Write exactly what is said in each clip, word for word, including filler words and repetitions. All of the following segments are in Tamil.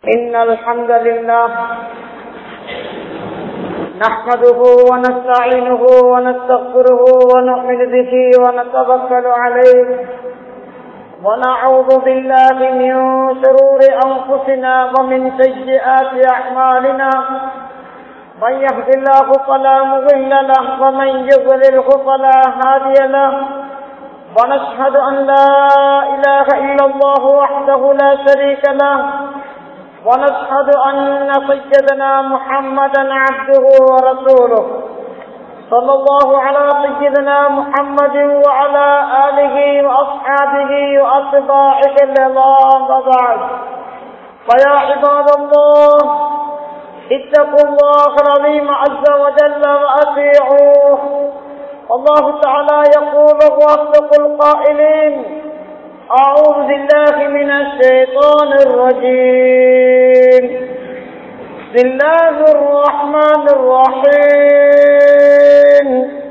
إن الحمد لله نحمده ونستعينه ونستغفره ونؤمن به ونتوكل عليه ونعوذ بالله من شرور أنفسنا ومن سيئات أعمالنا من يهد الله فلا مضل له ومن يضلله فلا هادي له ونشهد أن لا إله إلا الله وحده لا شريك له ونشهد أن سيدنا محمدا عبده ورسوله صلى الله على سيدنا محمد وعلى آله وأصحابه وأتباعه الكرام وبعد فيا عباد الله اتقوا الله العظيم عز وجل وأطيعوه. الله تعالى يقول وأصدق القائلين: أعوذ بالله من الشيطان الرجيم. بسم الله الرحمن الرحيم.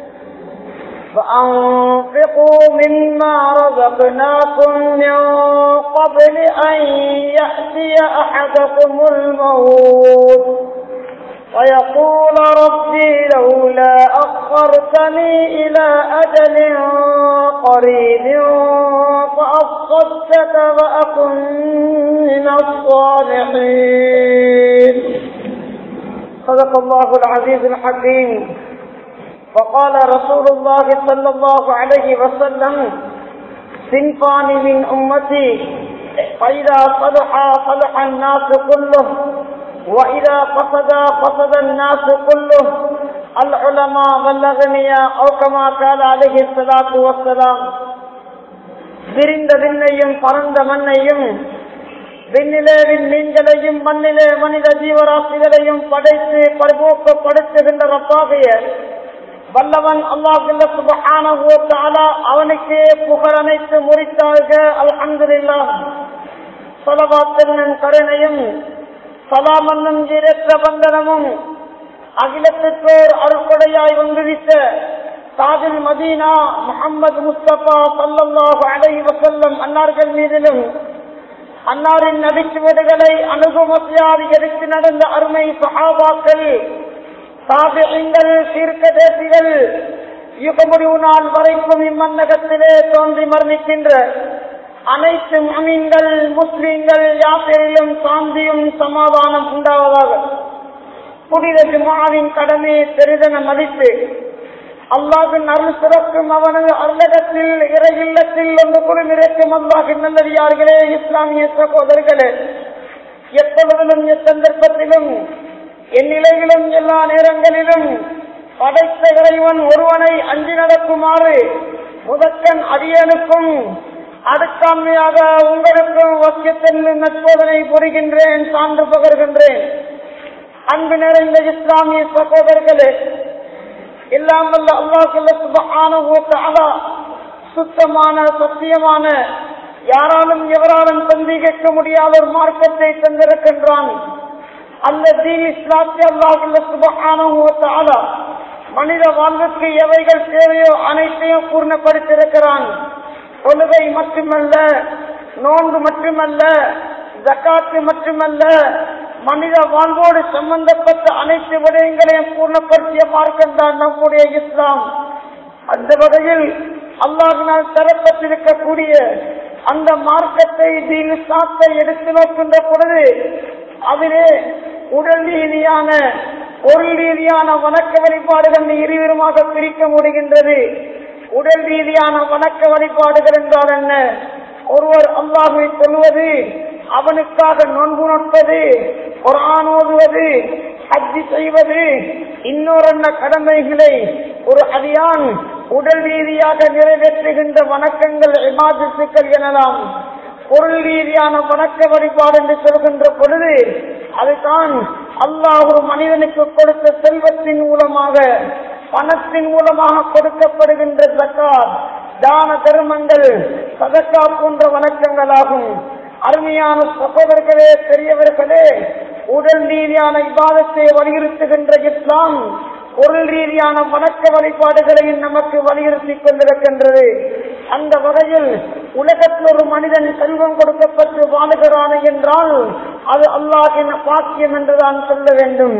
فأنفقوا مما رزقناكم من قبل أن يأتي أحدكم الموت ويقول ربي لولا أخرتني إلى أجل قريب فأصدق وأكن من الصالحين. صدق الله العزيز الحكيم. وقال رسول الله صلى الله عليه وسلم: صنفان من أمتي فإذا صلح صلح الناس كله وإذا فسد فسد الناس كله العلماء والأغنياء أو كما قال عليه الصلاة والسلام. விரிந்த விண்ணையும் பரந்த மண்ணையும் விண்ணிலே விண்மீன்களையும் மண்ணிலே மனித ஜீவராசிகளையும் படைத்து பரிபோக்கப்படுத்துகின்ற ரப்பாகிய வல்லவன் அல்லாஹ் சுப்ஹானஹு வ தஆலா அவனுக்கே புகழ் அனைத்து முறித்தாக. அல்ஹம்துலில்லாஹ். ஸலவாத் என்னும் கருணையும் சலாம் என்னும் இரத்த பந்தனமும் அகிலத்திற்கோர் அருள்கொடையாய் வந்துவிட்ட தாஜுல் மதீனா முஹம்மது முஸ்தபா ஸல்லல்லாஹு அலைஹி வஸல்லம் அன்னார்கள் மீதிலும் அன்னாரின் நபிச்சுவடுகளை அனுபவத்தியால் எடுத்து நடந்த அருமை சஹாபாக்கள், தாபிஈன்கள், தீர்க்கதரிசிகள், யுக முடிவு நாள் வரைக்கும் இம்மன்னகத்திலே தோன்றி மரணிக்கின்ற அனைத்து முஃமின்கள் முஸ்லிம்கள் யாத்திரையிலும் சாந்தியும் சமாதானம் உண்டாவதாக. புனித ஜும்ஆவின் கடமையை பெரிதென மதித்து அல்லாஹ்வின் அருள் சிறக்கும் அவனது அருளகத்தில் இறை இல்லத்தில் ஒன்று குழும் இருக்கும் அல்லாஹ்வின் நல்லடியார்களே, இஸ்லாமிய சகோதரர்களே, எப்பொழுதிலும் எச்சந்தர்ப்பத்திலும் எந்நிலையிலும் எல்லா நேரங்களிலும் படைத்த இறைவன் ஒருவனை அஞ்சி நடக்குமாறு முதற்கண் அடியனுக்கும் அடுக்காமையாக உங்களுக்கும் வசியத்தில் நற்போதனை புரிகின்றேன், சான்று பகர்கின்றேன். அன்பு நிறைந்த இஸ்லாமிய சகோதரர்களே, எல்லாம் வல்ல அல்லாஹ் சுப்ஹானஹு வ தஆலா சுத்தமான சத்தியமான யாராலும் எவராலும் சந்தேகிக்க முடியாத ஒரு மார்க்கத்தை தந்திருக்கின்றான். அந்த தீன் இஸ்லாத்தை அல்லாஹ் சுப்ஹானஹு வ தஆலா மனித வாழ்வுக்கு எவைகள் தேவையோ அனைத்தையும் பூர்ணப்படுத்தியிருக்கிறான். தொழுகை மட்டுமல்ல, நோன்பு மட்டுமல்ல, ஜக்காத்து மட்டுமல்ல, மனித வாழ்வோடு சம்பந்தப்பட்ட அனைத்து விடயங்களையும் பூர்ணப்படுத்திய மார்க்கம் தான் நம்முடைய இஸ்லாம். அந்த வகையில் அல்லாஹ்வினால் தரப்பட்டிருக்கக்கூடிய அந்த மார்க்கத்தை தீன் இஸ்லாத்தை எடுத்து நோக்கின்ற பொழுது அதிலே உடல் ரீதியான பொருள் ரீதியான வணக்க வழிபாடுகள் இருவிருமாக பிரிக்க முடிகின்றது. உடல் ரீதியான வணக்க வழிபாடுகள் என்றால் என்ன? ஒருவர் அல்லாஹ்வை சொல்வது, அவனுக்காக நோன்பு நோட்பது, குர்ஆன் ஓதுவது, ஹஜ் செய்வது, இன்னொரு கடமைகளை ஒரு அடியான் உடல் ரீதியாக நிறைவேற்றுகின்ற வணக்கங்கள் இபாதத்துக்கள் எனலாம். பொருள் ரீதியான வணக்க வழிபாடு என்று சொல்கின்ற பொழுது அதுதான் அல்லாஹ் ஒரு மனிதனுக்கு கொடுத்த செல்வத்தின் மூலமாக, பணத்தின் மூலமாக கொடுக்கப்படுகின்ற ஜக்காத், தான தர்மங்கள், சதக்கா போன்ற வணக்கங்களாகும். அருமையான சகோதரர்களே, பெரியவர்களே, உடல் ரீதியான இபாதத்தை வலியுறுத்துகின்ற இஸ்லாம் பொருள் ரீதியான வணக்க வழிபாடுகளையும் நமக்கு வலியுறுத்தி கொண்டிருக்கின்றது. அந்த வகையில் உலகத்தில் ஒரு மனிதன் செல்வம் கொடுக்கப்பட்டு வாழுகிறான் என்றால் அது அல்லாஹ்வின் பாக்கியம் என்றுதான் சொல்ல வேண்டும்.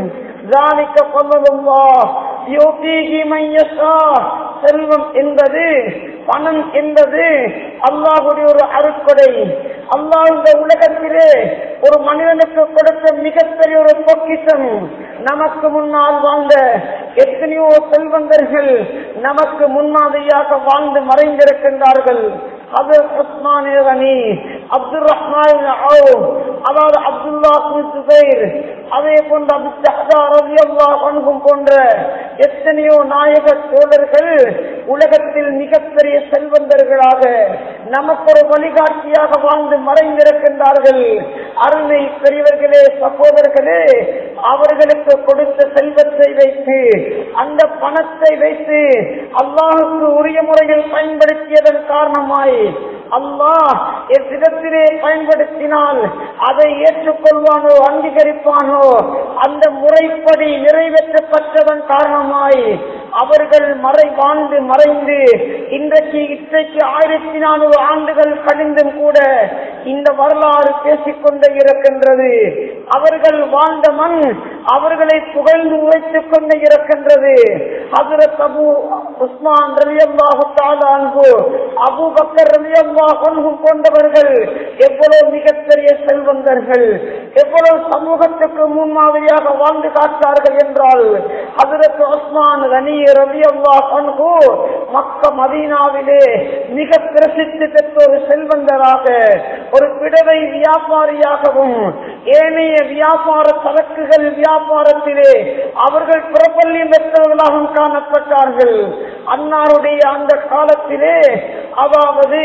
செல்வம் என்பது, பணம் என்பது அல்லாஹ்வுடைய ஒரு அருட்கொடை. அல்லாஹ் இந்த உலகத்திலே ஒரு மனிதனுக்கு கொடுத்த மிகப்பெரிய ஒரு பொக்கிஷம். நமக்கு முன்னால் வாழ்ந்த எத்தனையோ செல்வந்தர்கள் நமக்கு முன்மாதிரியாக வாழ்ந்து மறைந்திருக்கின்றார்கள். உஸ்மான் கனி, அப்துல் ரஹ்மான், அதாவது அப்துல்லா சுபைர், அதே போன்ற அபு ஜஹ்தா ரலியல்லாஹு அன்ஹு போன்ற எத்தனையோ நாயக தோழர்கள் உலகத்தில் மிகப்பெரிய செல்வந்தர்களாக நமக்கு ஒரு வழிகாட்டியாக வாழ்ந்து மறைந்திருக்கின்றார்கள். அருமை பெரியவர்களே, சகோதரர்களே, அவர்களுக்கு கொடுத்த செல்வத்தை வைத்து, அந்த பணத்தை வைத்து அல்லாஹுக்கு உரிய முறையில் பயன்படுத்தியதன் காரணமாய் அல்லாஹ் எவ்விதத்திலே பயன்படுத்தினால் அதை ஏற்றுக்கொள்வானோ அங்கீகரிப்பானோ அந்த முறைப்படி நிறைவேற்றப்பட்டதன் காரணமாய் அவர்கள் மறை வாழ்ந்து மறைந்து இன்றைக்கு இன்றைக்கு ஆயிரத்தி நானூறு ஆண்டுகள் கழிந்தும் கூட இந்த வரலாறு பேசிக்கொண்டே இருக்கின்றது. அவர்கள் வாழ்ந்த மண் அவர்களை புகழ்ந்து உரைத்துக் கொண்டே இருக்கின்றது. ஹஜ்ரத் அபூ உஸ்மான் ரலியல்லாஹு தஆலா அன்ஹு, அபூ பக்கர் ரலியல்லாஹு அன்ஹு போன்றவர்கள் எவ்வளவு மிகப்பெரிய செல்வந்தர்கள், எவ்வளவு சமூகத்துக்கு முன்மாதிரியாக வாழ்ந்து காட்டார்கள் என்றால் ஹஜ்ரத் உஸ்மான் கனி ரலியல்லாஹு அன்ஹு மக்கா மதீனாவிலே மிக பிரசித்தி பெற்ற ஒரு செல்வந்தராக, ஒரு பிடவை வியாபாரியாகவும் ஏனைய வியாபார சரக்குகள் வியாபாரத்திலே அவர்கள் பிரபல்யம் பெற்றவர்களாகவும் காணப்பட்டார்கள். அன்னாருடைய அந்த காலத்திலே, அதாவது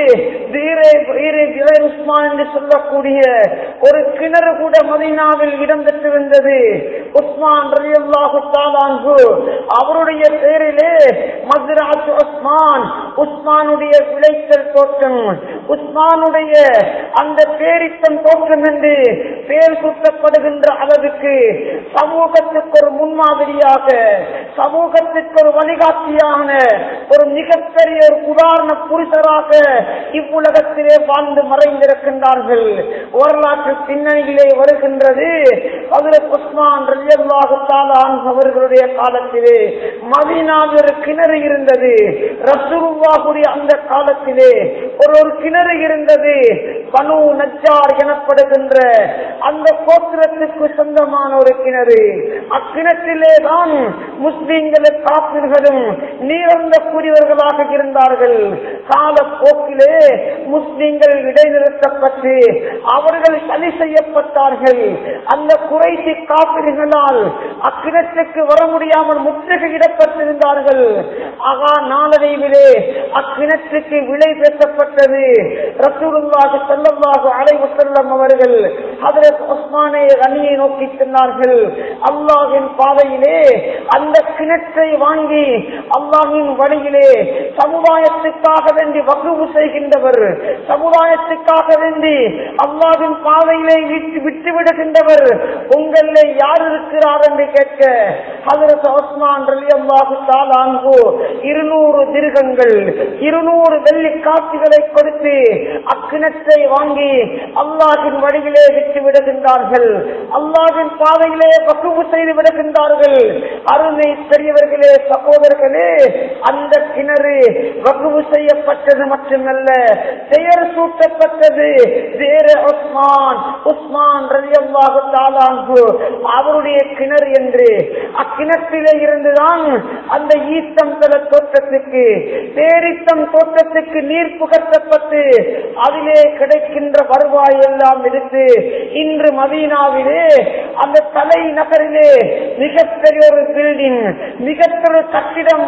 உஸ்மான் என்று சொல்லக்கூடிய ஒரு கிணறு கூட மதீனாவில் இடம் பெற்றிருந்தது. உஸ்மான் ரலியல்லாஹு தஆலா அன்ஹு அவருடைய பெயரிலே மஸ்ரஅத் உஸ்மான், உஸ்மானுடைய விளைச்சல் தோட்டம், உஸ்மானுடைய அந்த பேரித்தம் தோட்டம் என்று பெயர் சூட்டப்படுகின்ற அளவுக்கு சமூகத்துக்கு ஒரு முன்மாதிரியாக, சமூகத்திற்கு ஒரு வழிகாட்டியான ஒரு மிகப்பெரிய ஒரு உதாரண புருஷராக இவ்வுலகத்திலே வாழ்ந்து மறைந்திருக்கின்றார்கள். வரலாற்று பின்னணியிலே வருகின்றது, ஹஜ்ரத் உஸ்மான் ரலியல்லாஹு தஆலா அன்ஹு அவர்களுடைய காலத்திலே மதீனாவில் ஒரு கிணறு இருந்தது. ரசூலுல்லாஹுடைய அந்த காலத்திலே ஒரு ஒரு கிணறு இருந்தது. பனு நஜ்ஜார் எனப்படுகின்ற அந்த கோத்திரத்துக்கு சொந்தமான ஒரு கிணறு. அக்கிணற்றிலே தான் முஸ்லிம்களும் காபிர்களும் நீரந்த கூறியவர்களாக இருந்தார்கள். காலப்போக்கிலே முஸ்லிம்கள் இடைநிறுத்தப்பட்டு அவர்கள் சரி செய்யப்பட்டார்கள். அந்த குறைசி காபிர்களால் அக்கிணத்துக்கு வர முடியாமல் முற்றுகையிடப்பட்டிருந்தார்கள். ஆகா நாளடைவிலே அக்கிணத்துக்கு விலை பேசப்பட்டது. ரசூலுல்லாஹி ஸல்லல்லாஹு அலைஹி வஸல்லம் அவர்கள் ஹஜ்ரத் உஸ்மானை கனியை நோக்கி சென்றார்கள். அல்லாஹ்வின் பாதையிலே அந்த கிணற்றை வாங்கி அல்லாஹ்வின் வழியிலே சமுதாயத்துக்காக வேண்டி வக்ஃப் செய்கின்றவர், சமுதாயத்துக்காக வேண்டி அல்லாஹ்வின் பாதையிலே விட்டு விடுகின்றவர் உங்களிலே யார் இருக்கிறார் என்று கேட்க ஹஜ்ரத் உஸ்மான் ரலியல்லாஹு தஆலா அன்ஹு இருநூறு திர்ஹங்கள், இருநூறு வெள்ளி காசுகளை கொடுத்து அக்கிணத்தை வாங்கி அல்லாஹ்வின் வழியிலே விட்டு விடுகின்றார்கள். அல்லாஹ்வின் பாதையிலே வக்ஃப் செய்து விடுகின்றார்கள். அருமை பெரியவர்களே, சகோதரர்களே, அந்த கிணறு வக்ஃப் செய்யப்பட்டது மட்டுமல்ல, பெயர் சூட்டப்பட்டது வேறு உஸ்மான், உஸ்மான் ரலியல்லாஹு தஆலா அன்ஹு அவருடைய கிணறு என்று. அக்கிணற்றிலே இருந்துதான் அந்த ஈத்தம் தல தோட்டத்துக்கு, பேரித்தம் தோட்டத்துக்கு நீர் புகட்டப்பட்டு அதிலே கிடைக்கின்ற வருவாய் எல்லாம் எடுத்து இன்று மதீனாவிலே அந்த தலைநகரிலே மிகப்பெரிய ஒரு பில்டிங், மிகப்பெரிய கட்டிடம்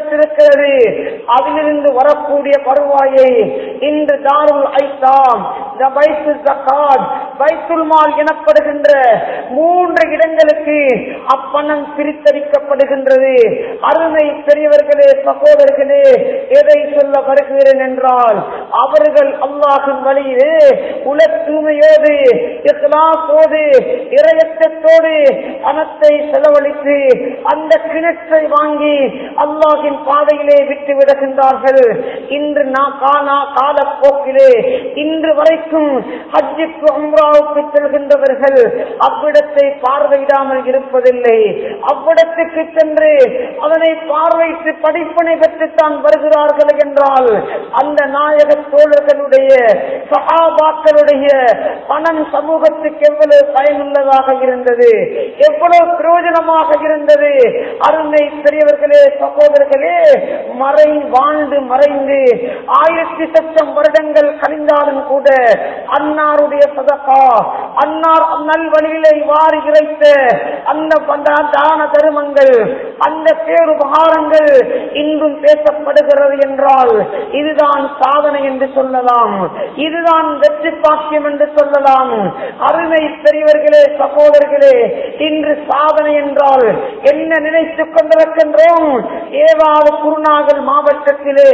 வாங்கிவிடப்பட்டிருக்கிறது. அதிலிருந்து வரக்கூடிய வருவாயை இன்று தாருல் ஐத்தாம், பைத்துல் மால் எனப்படுகின்ற மூன்று இடங்களுக்கு அப்பணம் பிரித்தளிக்கப்படுகின்றது. அருமை பெரியவர்களே, சகோதரர்களே, எதை சொல்ல வருகிறேன் என்றால், அவர்கள் அல்லாஹ்வின் வழியிலே உல தூய்மையோடு இக்லாஸோடு இறையச்சத்தோடு பணத்தை செலவழித்து அந்த கிணற்றை வாங்கி அல்லாஹ்வின் பாதையிலே விட்டு விடுகின்றார்கள். இன்று காலப்போக்கிலே இன்று வரைக்கும் ஹஜ்ஜுக்கு உம்ராவுக்கு செல்கின்றவர்கள் அவ்விடத்தை பார்வையிடாமல் இருப்பதில்லை. அவ்விடத்துக்கு சென்று அதனை பார்வையிட்டு படிப்பினை பெற்றுத்தான் வருகிறார்கள் என்றால், அந்த நாயக தோழர்களுடைய சஹாபாக்களுடைய பணம் சமூகத்துக்கு எவ்வளவு பயனுள்ளதாக இருந்தது, எவ்வளவு பிரயோஜனமாக இருந்தது. அருமை பெரியவர்களே, சகோதரர்களே, மறை வாழ்ந்து மறைந்து ஆயிரத்தி சட்டம் வருடங்கள் கழிந்தாலும் கூட அன்னாருடைய சதகா, அன்னார் நல்வழியிலே வாரி இறைத்த அந்த தான தருமங்கள், அந்த பேருபகாரங்கள் இன்றும் பேசப்படுகிறது என்றால் இதுதான் சாதனை என்று சொல்லலாம், இதுதான் வெற்றி பாக்கியம் என்று சொல்லலாம். அருமை பெரியவர்களே, சகோதரர்களே, இன்று சாதனை என்றால் என்ன நினைத்துக் கொண்டிருக்கின்றோம்? ஏதாவது குருநாகல் மாவட்டத்திலே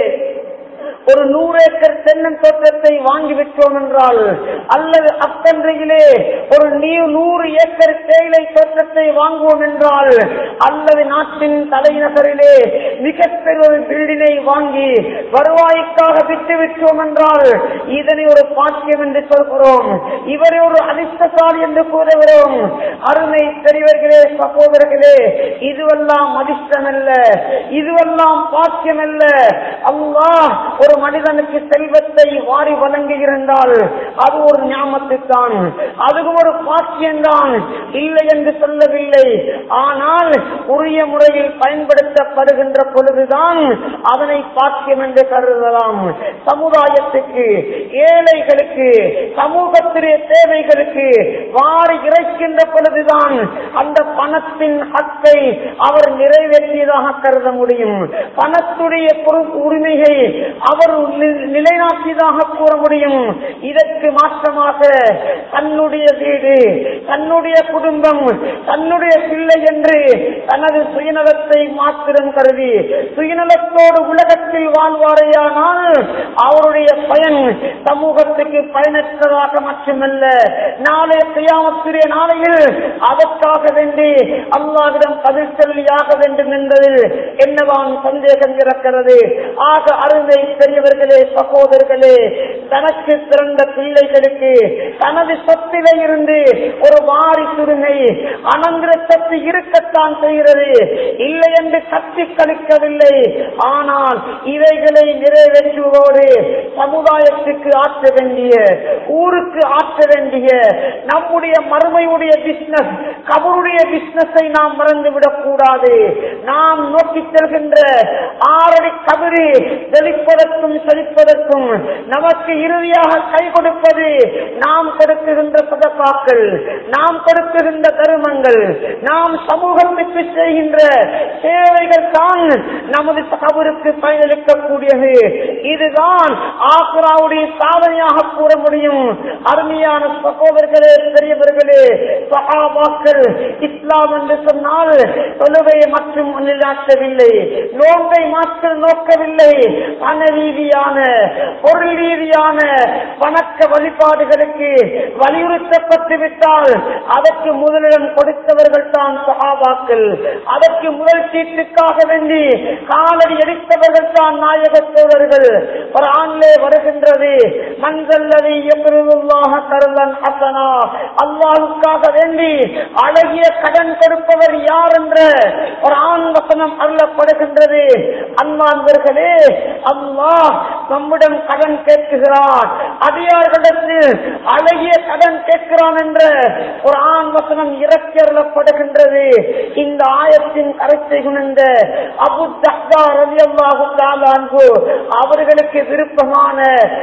ஒரு நூறு ஏக்கர் தென்னன் தோட்டத்தை வாங்கிவிட்டோம் என்றால், அல்லது அப்பன்றையிலே ஒரு நூறு ஏக்கர் தேயிலை தோட்டத்தை வாங்குவோம் என்றால், அல்லது நாட்டின் தலைநகரிலே மிகப்பெரிய ஒரு பில்டினை வாங்கி வருவாய்க்காக விட்டுவிட்டோம் என்றால் இதனை ஒரு பாக்கியம் என்று சொல்கிறோம், இவரை ஒரு அதிர்ஷ்டசாலி என்று கூறுகிறோம். அருமை பெரியவர்களே, சகோதரர்களே, இதுவெல்லாம் அதிர்ஷ்டம் அல்ல, இதுவெல்லாம் பாக்கியம் அல்ல. அல்லாஹ் ஒரு மனிதனுக்கு செல்வத்தை வாரி வழங்கி இருந்தால் அது ஒரு ஞாபகத்து தான், அதுவும் ஒரு பாக்கியம்தான், இல்லை என்று சொல்லவில்லை. ஆனால் உரிய முறையில் பயன்படுத்தப்படுகின்ற பொழுதுதான் அதனை பாக்கியம் என்று கருதலாம். சமுதாயத்துக்கு, ஏழைகளுக்கு, சமூகத்திலே தேவைகளுக்கு வாரி இறைக்கின்ற பொழுதுதான் அந்த பணத்தின் ஹக்கை அவர் நிறைவேற்றியதாக கருத முடியும். பணத்துடைய உரிமையை அவர் நிலைநாட்டியதாக கூற முடியும். இதற்கு மாற்றமாக தன்னுடைய வீடு, தன்னுடைய குடும்பம், தன்னுடைய பிள்ளை என்று தனது சுயநலத்தை மாத்திரம் கருதி சுயநலத்தோடு உலகத்தில் வாழ்வாரையானால் அவருடைய பயன் சமூகத்துக்கு பயனற்றதாக மட்டுமல்ல, நாளைய கியாமத்துடைய நாளையில் அதற்காக வேண்டி அல்லாஹ்விடம் பதில் சொல்லியாக வேண்டும் என்பதில் என்னதான் சந்தேகம் இருக்கிறது. ஆக அருமை பெரியவர்களே, சகோதரர்களே, தனக்கு பிறந்த பிள்ளைகளுக்கு தனது சொத்திலே இருந்து ஒரு வாரி சுருமை அனந்திர சொத்து இருக்கத்தான் செய்கிறது, இல்லை என்று கட்டி கழிக்கவில்லை. ஆனால் இவைகளை நிறைவேற்றுவதோடு சமுதாயத்துக்கு ஆற்ற வேண்டிய, ஊருக்கு ஆற்ற வேண்டிய நம்முடைய மறுமையுடைய பிசினஸ், கபருடைய பிசினஸை நாம் மறந்துவிடக் கூடாது. நாம் நோக்கி செல்கின்ற ஆறடி கபரு செழிப்பதற்கும் செழிப்பதற்கும் நமக்கு இறுதியாக கை கொடுப்பது நாம் கொடுக்குகின்ற சதகாக்கள், நாம் கொடுக்குகின்ற தருமங்கள், நாம் சமூகத்துக்கு செய்கின்ற சேவைகள் தான் நமது கபருக்கு பயனளிக்கக்கூடியது. இதுதான் ஆக்ராவுடைய சாதனையாக கூற முடியும். அருமையான சகோதரர்களே, பெரியவர்களே, சஹாபாக்கள் இஸ்லாம் என்று சொன்னால் தொழுகையை மற்றும் நிலைநாட்டவில்லை, நோன்பை மாற்றம் நோக்கவில்லை. பண ரீதியான, பொருள் ரீதியான வணக்க வழிபாடுகளுக்கு வலியுறுத்தப்பட்டு விட்டால் அதற்கு முதலிடம் கொடுத்தவர்கள் தான் சஹாபாக்கள். அதற்கு முதல் சீட்டுக்காக வேண்டி காலடி எடுத்தவர்கள் தான் நாயக தோழர்கள். குர்ஆனிலே வருகின்றது, மன்சல்லதி யக்ருல்லாஹ கர்லன் ஹஸனா, அல்லாஹ்வுக்காக வேண்டி அழகிய கடன் கொடுப்பவர் யார் என்ற குர்ஆன் வசனம் அருளப்படுகின்றது. அன்பார்ந்தவர்களே, அல்லாஹ் நம்மிடம் கடன் கேட்கிறார், அடியார்களிடத்தில் அழகிய கடன் கேட்கிறான் என்ற குர்ஆன் வசனம் இறக்கி அருளப்படுகின்றது. இந்த ஆயத்தின் கருத்தை உணர்ந்த அபூ தஹ்தா ரலியல்லாஹு தஆலா அன்ஹு அவர்களுக்கு விருப்பமான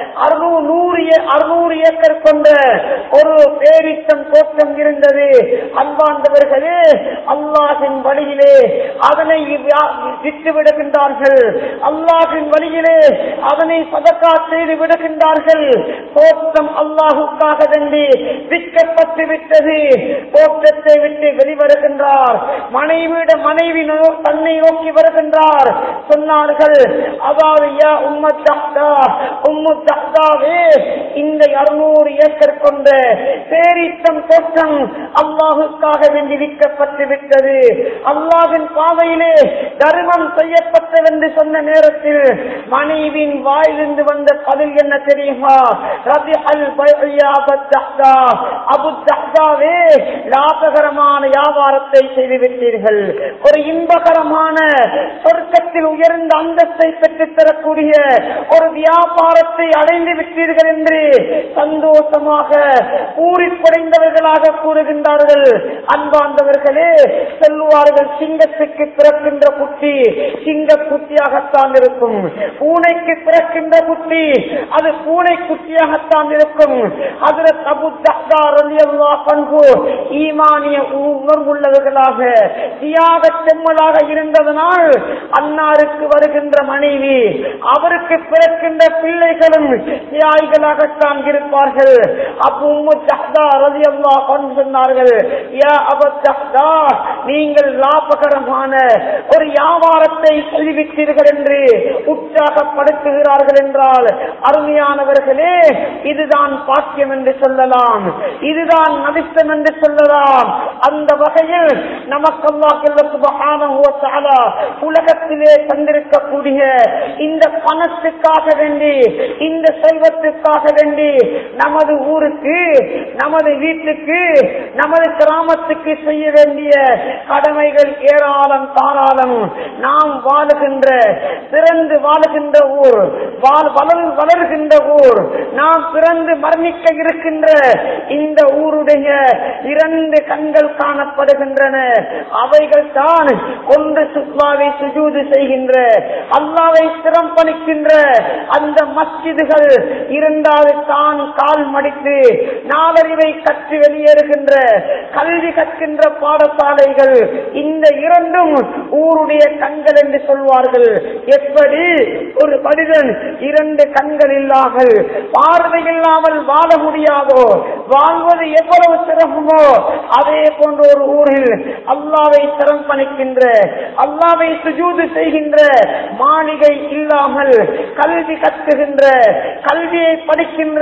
அறுநூறு ஏக்கர் கொண்ட ஒரு பேரித்தம் தோட்டம் இருந்தது. அன்பார்ந்தவர்களே, அல்லாஹ்வின் வழியிலே அதனை விட்டு விடுகின்றார்கள், அல்லாஹ்வின் வழியிலே அதனை அதனை சதக்கா செய்து விடுகின்றார்கள். தோற்றம் அல்லாஹுக்காக வேண்டி விற்கப்பட்டு விட்டது. தோற்றத்தை விட்டு வெளிவருகின்றார். மனைவியிட மனைவி தன்னை நோக்கி வருகின்றார். சொன்னார்கள், அதாவது யா உம்மு தஹ்தா, உம்மு தஹ்தாவே, இந்த அறுநூறு ஏக்கர் கொண்ட பேரீச்சம் தோற்றம் அல்லாஹுக்காக வேண்டி விற்கப்பட்டு விட்டது. அல்லாஹின் பாதையிலே தர்மம் செய்யப்பட்டது என்று சொன்ன நேரத்தில் மனைவியின் வாயிலிருந்து வந்த பதில் என்ன தெரியுமா? ரபிஹல் பைஅ அபு தஹ்தா, அபு தஹ்தாவே, லாபகரமான வியாபாரத்தை செய்துவிட்டீர்கள். ஒரு இன்பகரமான சொர்க்கத்தில் உயர்ந்த அந்தஸ்தை பெற்றுத் தரக்கூடிய ஒரு வியாபாரத்தை அடைந்து விட்டீர்கள் என்று சந்தோஷமாக பூரிப்படைந்தவர்களாக கூறுகின்றார்கள். அன்பார்ந்தவர்களே, சொல்லுவார்கள், சிங்கத்துக்கு பிறக்கின்ற குட்டி சிங்க குட்டியாகத்தான் இருக்கும், பூனைக்கு பிறக்கின்ற குட்டி அது பூனை குட்டியாகத்தான் இருக்கும். ஹஜ்ரத் அபூ தஹ்தா ரலியல்லாஹு அன்ஹு ஈமானிய உணர்வுள்ளவர்களாக தியாக செம்மலாக இருந்ததனால் அன்னாருக்கு வருகின்ற மனைவி அவருக்கு பிறக்கின்ற பிள்ளைகளும் தியாகிகளாகத்தான் இருப்பார்கள். அபூ உம்மு தஹ்தா ரலியல்லாஹு அன்ஹு சொன்னார்கள், யா அபூ தஹ்தா, நீங்கள் லாபகரமான ஒரு வியாபாரத்தை செய்துவிட்டீர்கள் என்று உற்சாகப்படுத்துகிறார்கள் என்றால், அருமையானவர்களே, இதுதான் பாக்கியம் என்று சொல்லலாம், இதுதான் நபித்தம் என்று சொல்லலாம். அந்த வகையில் நமக்கு அல்லாஹ் சுப்ஹானஹு வ தஆலா உலகத்திலே தந்திருக்கக்கூடிய இந்த பணத்துக்காக வேண்டி, இந்த செல்வத்துக்காக வேண்டி நமது ஊருக்கு, நமது வீட்டுக்கு, நமது கிராமத்துக்கு செய்ய வேண்டிய கடமைகள் ஏராளம் தாராளம். நாம் வாழுகின்ற, பிறந்து வாழுகின்ற ஊர், வளர்கின்ற ஊர், நாம் பிறந்து மரணிக்க இருக்கின்ற இந்த ஊருடைய இரண்டு கண்கள் காணப்படுகின்றன. அவைகள் தான் ஒன்று சுத்வாவை சுஜூது செய்கின்ற, அல்லாவை சிரம்பணிக்கின்ற அந்த மஸ்ஜிதுகள், இரண்டாவது தான் கால் மடித்து நாலறிவை கற்று வெளியேறுகின்ற கல்வி கற்கின்ற பாடசாலைகள். இந்த இரண்டும் ஊருடைய கண்கள் என்று சொல்வார்கள். எப்படி ஒரு மனிதன் இரண்டு கண்கள் இல்லாமல், பார்வை இல்லாமல் வாழ முடியாதோ, வாழ்வது எவ்வளவு சிரமமோ, அதே போன்ற ஒரு ஊரில் அல்லாவை சிரம்பணிக்கின்ற, அல்லாவை சுஜூது செய்கின்ற மாளிகை இல்லாமல், கல்வி கற்றுகின்ற, கல்வியை படிக்கின்ற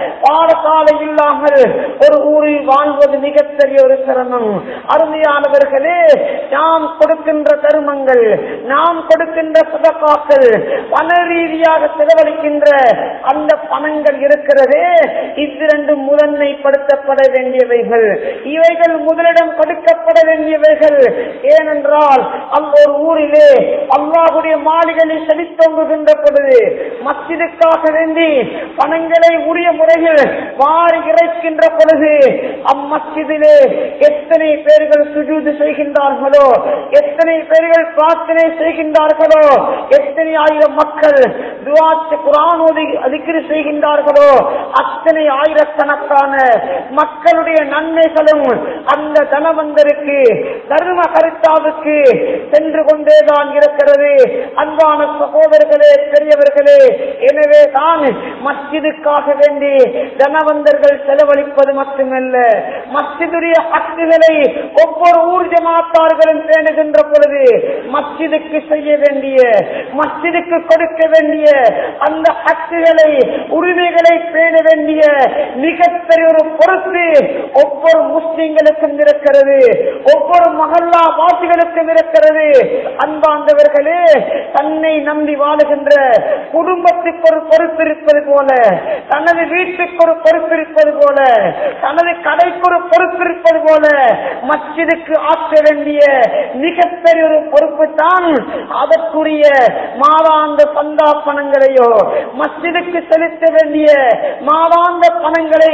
பாடசாலை இல்லாமல் ஒரு ஊரில் வாழ்வது மிகப்பெரிய ஒரு சிரமம். அருமையானவர்களே, நாம் கொடுக்கின்ற தர்மங்கள், நாம் கொடுக்கின்ற சதகாக்கள், பண ரீதியாக செலவழிக்கின்ற அந்த பணங்கள் இருக்கிறதே, இவ்விரண்டு முதன்மைப்படுத்தப்பட வேண்டியவைகள். இவைகள் முதலிடம் கொடுக்கப்பட வேண்டியவைகள். ஏனென்றால் அந்த ஒரு ஊரிலே அல்லாஹ்வுடைய மாளிகையை செழித்தோங்குகின்ற பொழுது மஸ்ஜிதுக்காக வேண்டி பணங்களை உரிய முறையில் வாரி இறைக்கின்ற பொழுது அம்மஸ்ஜிதிலே எத்தனை பேர்கள் சுஜூது செய்கின்றார்களோ, எத்தனை பேர்கள் பிரார்த்தனை செய்கின்றார்களோ, எத்தனை ஆயிரம் மக்கள் துஆத் குர்ஆன் ஓதி திக்ர் செய்கின்றார்களோ, அத்தனை ஆயிரக்கணக்கான மக்களுடைய நன்மைகளும் அந்த தனவந்தருக்கு, தர்ம கருத்தாவுக்கு சென்று கொண்டேதான் இருக்கிறது. அன்பான சகோதரர்களே, பெரியவர்களே, எனவே தான் மஸ்ஜிதுக்காக வேண்டி தனவந்தர்கள் செலவழிப்பது மட்டுமல்ல, மஸ்ஜிதுடைய ஹக்குகளை ஒவ்வொரு ஊர் ஜமாத்தார்களும் பேணுகின்ற பொழுது மஸ்ஜிதுக்கு செய்ய வேண்டிய, மஸ்ஜிதுக்கு கொடுக்க வேண்டிய அந்த ஹக்குகளை, உரிமைகளை பேண வேண்டிய மிகப்பெரிய ஒரு பொறுப்பு ஒவ்வொரு முஸ்லிம்களுக்கும் இருக்கிறது, ஒவ்வொரு மஹல்லா வாசிகளுக்கும் இருக்கிறது. அன்பார்ந்தவர்களே, தன்னை நம்பி வாழுகின்ற குடும்பத்துக்கு ஒரு பொறுப்பு இருப்பது போல, தனது வீட்டுக்கு ஒரு பொறுப்பு இருப்பது போல, தனது கடைக்கு ஒரு பொறுப்பு இருப்பது போல, மஸ்ஜிதுக்கு ஆற்ற வேண்டிய மிகப்பெரிய ஒரு பொறுப்பு தான் அதற்குரிய மாதாந்த சந்தா பணங்களையோ, மஸ்ஜிதுக்கு செலுத்த வேண்டிய மாதாந்த பணங்களை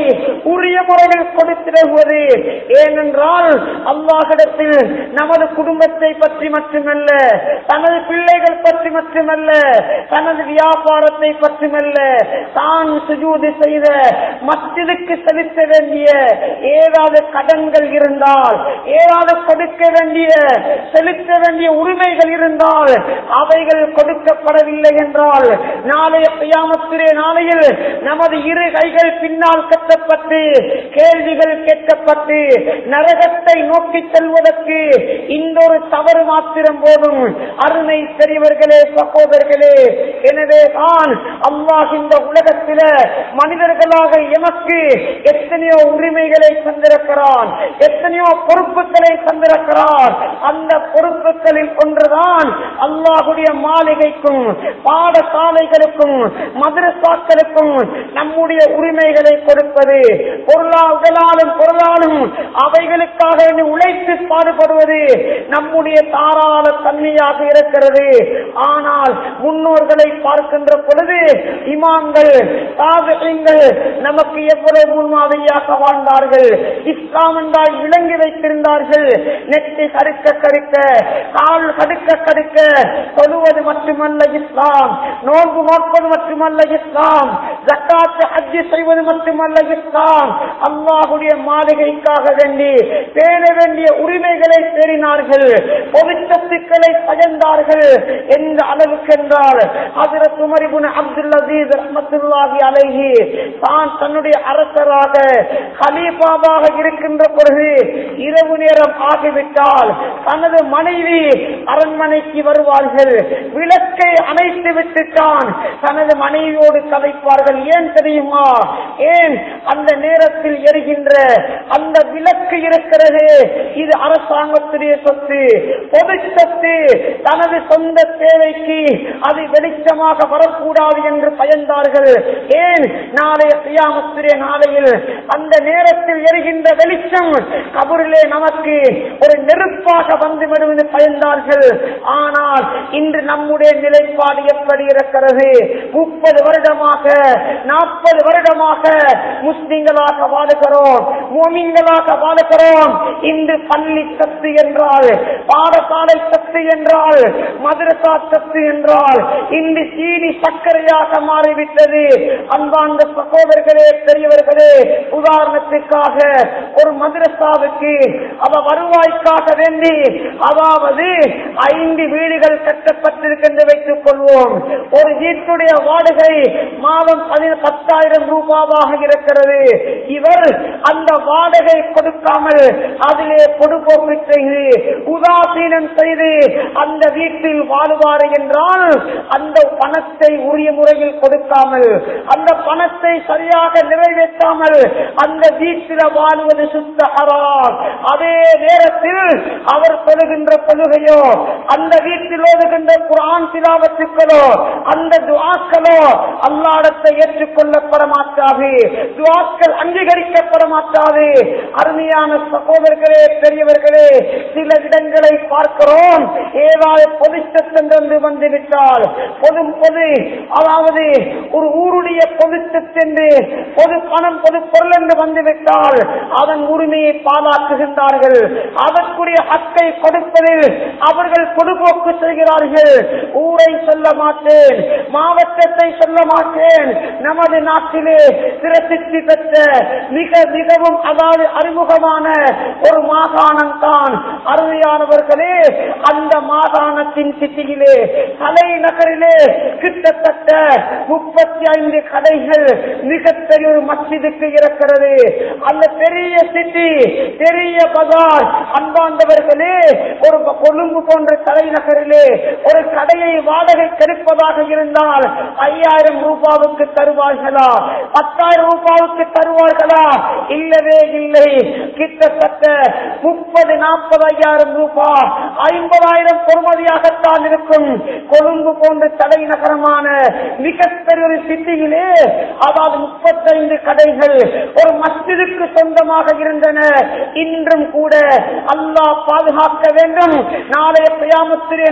உரிய முறையில் கொடுத்திடுவது. ஏனென்றால் அல்லாஹ்விடத்தில் நமது குடும்பத்தை பற்றி மட்டுமல்ல, தனது பிள்ளைகள் பற்றி மட்டுமல்ல, தனது வியாபாரத்தை பற்றிமல்ல, தான் சுஜூது செய்த மஸ்ஜிதுக்கு செலுத்த வேண்டிய ஏதாவது கடன்கள் இருந்தால், ஏதாவது கொடுக்க வேண்டிய செலுத்த வேண்டிய உரிமைகள் இருந்தால் அவைகள் கொடுக்கப்படவில்லை என்றால் நாளைய கியாமத்திலே நாளையில் நமது இரு கைகள் பின்னால் கட்டப்பட்டு கேள்விகள் கேட்கப்பட்டு நரகத்தை நோக்கி செல்வதற்கு இந்த ஒரு தவறு மாத்திரம் போதும். அருமை பெரியவர்களே, சகோதரர்களே, எனவே தான் அல்லாஹ் இந்த உலகத்தில மனிதர்களாக எமக்கு எத்தனையோ உரிமைகளை தந்திருக்கிறான், எத்தனையோ பொறுப்புகளை தந்திருக்கிறான். அந்த பொறுப்புகளில் ஒன்றுதான் அல்லாஹுடைய மாளிகைக்கும் பாடசாலைகளுக்கும் மதரசாக்களுக்கும் நம்முடைய உரிமைகளை கொடுப்பது, பொருளாதாரம் பொருளாலும் அவைகளுக்காக உழைத்து பாடுபடுவது நம்முடைய தாராள தன்மையாக இருக்கிறது. ஆனால் முன்னோர்களை பார்க்கின்ற பொழுது இமாம்கள் தாபிஈன்கள் நமக்கு எவ்வளவு முன்மாதிரியாக வாழ்ந்தார்கள், இஸ்லாம் என்றால் விளங்கி வைத்திருந்தார்கள். நெற்றி கடுக்க கடுக்க கால் கடுக்க கடுக்க சொல்லுவது மட்டுமல்ல இஸ்லாம், நோன்பு நோற்பது மட்டுமல்ல இஸ்லாம், ஜக்காத் ஹஜ் செய்வது மட்டுமல்ல இஸ்லாம், அல்லாஹ்வுடைய மாளிகைக்காக வேண்டி பேண வேண்டிய உரிமைகளை பேணினார்கள், பொதுச்சத்துக்களை பயந்தார்கள். எந்த அளவுக்கு என்றால் ஹஜ்ரத் உமர் இப்னு அப்துல் அஸீஸ் ரஹ்மத்துல்லாஹி அலைஹி தான் தன்னுடைய அரசராக கலீஃபாவாக இருக்கின்ற பொழுது இரவு நேரம் ஆகிவிட்டால் தனது மனைவி அரண்மனைக்கு வருவார்கள், விளக்கை அணைத்து விட்டுத்தான் தனது மனைவியோடு கதைப்பார்கள். ஏன் தெரியுமா? ஏன் அந்த நேரத்தில் எரிகின்ற அந்த விளக்கு இருக்கிறது, இது அரசாங்கத்துடைய சொத்து, பொது சொத்து, தனது சொந்த தேவைக்கு அது வெளிச்சமாக வரக்கூடாது என்று பயந்தார்கள். ஏன்? நாளைய கியாமத்துடைய நாளையில் அந்த நேரத்தில் எரிகின்ற வெளிச்சம் கபரிலே நமக்கு ஒரு நெருப்பாக வந்துவிடும் என்று பயந்தார்கள். ஆனால் இன்று நம்முடைய நிலைப்பாடு எப்படி இருக்கிறது? முப்பது வருடமாக நாற்பது வருடமாக முஸ்லிம்களாக வாழுகிறோம், முஃமின்களாக வாழுகிறோம். இன்று பள்ளி சத்து என்றால், பாடசாலை சத்து என்றால், மதரசா சத்து என்றால் இன்று சீனி சர்க்கரையாக மாறிவிட்டது. அன்பார்ந்த சகோதரர்களே, பெரியவர்களே, உதாரணத்திற்காக ஒரு மதரசாவுக்கு அவ வருவாய்க்காக வேண்டி அதாவது ஐந்து வீடுகள் கட்டப்பட்டிருக்கின்ற வைத்துக் கொள்வோம். ஒரு வீட்டுடைய வாடகை மாதம் பத்தாயிரம் ரூபாவாக இருக்கிறது. இவர் அந்த வாடகை கொடுக்காமல் அதிலே பொடுபோக்கு செய்து உதாசீனம் செய்து அந்த வீட்டில் வாழுவார் என்றால் அந்த பணத்தை உரிய முறையில் கொடுக்காமல், அந்த பணத்தை சரியாக நிறைவேற்றாமல் அந்த வீட்டில் வாழ்வது சுத்த ஹராம். அதே நேரத்தில் அவர் தொழுகின்ற தொழுகையோ, அந்த வீட்டில் ஓதுகின்ற குர்ஆன் திலாவத்துக்களோ, அந்த துஆக்களோ அல்லாஹ்விடத்தை ஏற்றுக்கொள்ளப்பட மாட்டாது, துஆக்கள் அங்கீகரிக்கப்பட மாட்டாது. அருமையான சகோதரர்களே, பெரியவர்களே, சில இடங்களை பார்க்கிறோம், ஏதாவது பொது சட்டம் என்று வந்துவிட்டால், பொது பொது அதாவது ஒரு ஊருடைய பொது சட்டென்று பொது பணம் பொது பொருள் என்று வந்துவிட்டால் அதன் உரிமையை பாலாக்குகின்றார்கள். அதற்குரிய ஹக்கை கொடுப்பதில் அவர்கள் பொதுபோக்கு செய்கிறார்கள். ஊரை சொல்ல மாட்டேன், மாவட்டத்தை சொல்ல மாட்டேன், நமது நாட்டிலே பிரசித்தி பெற்ற மிக மிகவும் அதாவது அறிமுகமான ஒரு மாகாணம் தான். அருமையானவர்களே, அந்த மாகாணத்தின் சிட்டியிலே தலைநகரிலே கிட்டத்தட்ட முப்பத்தி ஐந்து கடைகள் மிகப்பெரிய ஒரு மஸ்ஜிதுக்கு இருக்கிறது. அந்த பெரிய சிட்டி, பெரிய பஜார். அன்பார்ந்தவர்களே, ஒரு கொழும்பு போன்ற தலைநகரிலே ஒரு கடையை வாடகை கெடுப்பதாக இருந்தால் ஐயாயிரம் ரூபாவுக்கு தருவார்களா? பத்தாயிரம் ரூபாவுக்கு தருவார்களா? இல்லவே இல்லை. கிட்டத்தட்ட முப்பது நாற்பது ஐயாயிரம் ரூபாய், ஐம்பதாயிரம் பொறுமதியாகத்தான் இருக்கும். கொழும்பு போன்ற தலைநகரமான மிகப்பெரிய ஒரு சிட்டியிலே அதாவது முப்பத்தைந்து கடைகள் ஒரு மஸ்ஜிதுக்கு சொந்தமாக இருந்தன. இன்றும் கூட அல்லாஹ் பாதுகாக்க வேண்டும். நாளைய கியாமத்துடைய நாளையில்